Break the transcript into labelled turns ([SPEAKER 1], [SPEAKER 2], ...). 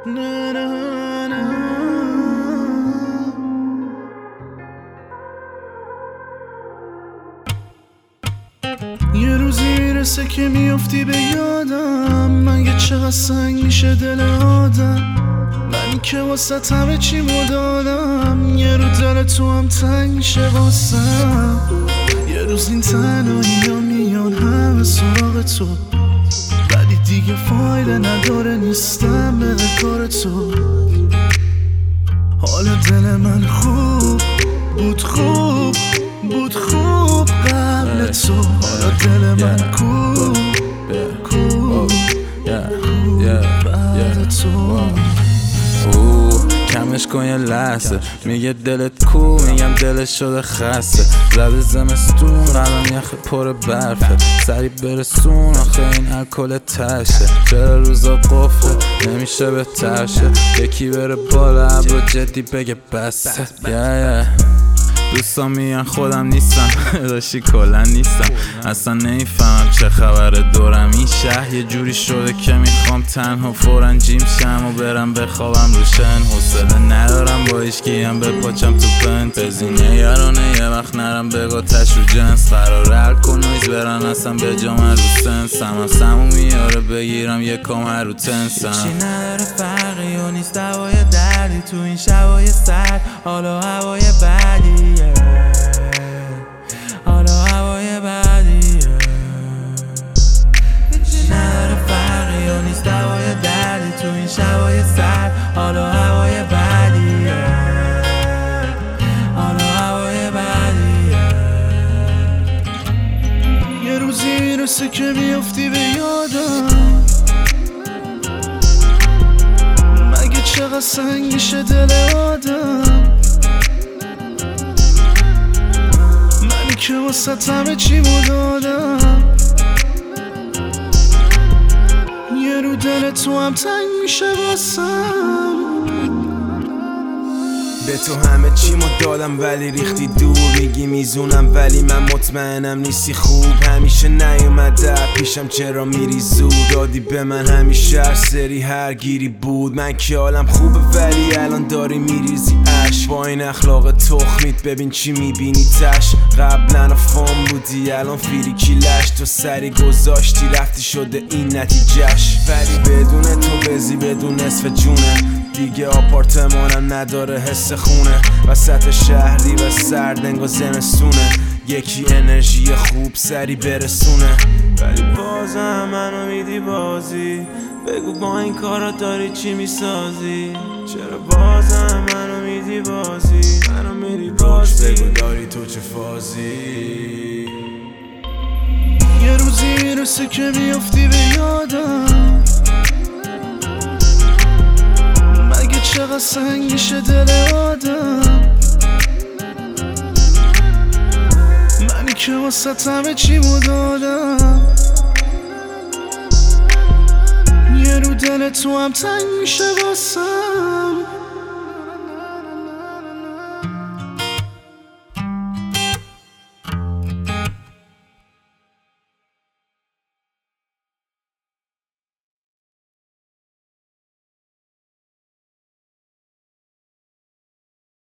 [SPEAKER 1] نه نه نه. یه روزی میرسه که میافتی به یادم، مگه چقدر سنگ میشه دل آدم. من که واسه همه چی مدادم، یه رو دل تو هم تنگ میشه واسم. یه روز این تنهایی ها میان همه سراغ تو، ولی دیگه فایده نداره نیستم به کار تو. حالا دل من خوب بود، خوب بود، خوب قبل تو. حالا دل من خوب خوب بعد تو.
[SPEAKER 2] کمش کن یه لحظه، میگه دلت کو، میگم دلش شده خسته. زده زمستون قلم یخ پر برفه، سری برسون آخه این الکل تشه. چرا روزا قفله نمیشه بهتر شه، یکی بره بالا ابرو جدی بگه بسه. دوستان میگن خودم نیستم داشتی کلا نیستم، اصلا نمیفهمم چه خبره دورم. این شهر یه جوری شده که میخوام تنها فورا جیم شم و برم بخوابم روشن. حوصله ندارم با هیچکیم بپاچم تو پنت، بزینه یارانه یه وقت نرم بگو تش رو جنس. قراره الکل نویز برن اصلا به جام رو سنس، همم سمو میاره بگیرم یه کام هر رو تنسم.
[SPEAKER 3] چی نداره فرقی و نیست دوای دردی تو این شبای سرد. حالا هوای بعدیه، حالا هوای بعدیه. چی نداره فرقی و نیست دوای دردی تو این شبای سرد. حالا هوای بعدیه، حالا هوای بعدیه.
[SPEAKER 1] یه روزی میرسه که میافتی به یادم، مگه چقدر سنگ میشه دل آدم. منی که واسه همه چی مدادم، یه رو دل تو هم تنگ میشه واسم.
[SPEAKER 4] به تو همه چیمو دادم ولی ریختی دور، میگی میزونم ولی من مطمئنم نیستی خوب. همیشه نیومده پیشم چرا میری زود، دادی به من همیشه هر سری هر گیری بود. من که حالم خوبه ولی الان داری میریزی اش، با این اخلاق تخمیت ببین چی میبینی تش. قبلا فام بودی الان فیریکی لش، تو سری گذاشتی رفتی شده این نتیجهش. ولی بدون تو بزی بدون نصف جونه، دیگه آپارتمانم نداره حس خونه. وسط شهری و سرد انگار زمستونه، یکی انرژی خوب سری برسونه. ولی بازم منو میدی بازی، بگو با این کارا داری چی میسازی. چرا بازم منو میدی بازی، منو میدی بازی، بگو داری تو چه فازی.
[SPEAKER 1] یه روزی میرسه که میافتی به یادم، مگه چقدر سنگ میشه دل آدم. منی که واسه همه چی مدادم، یه رو دل تو هم تنگ میشه واسم.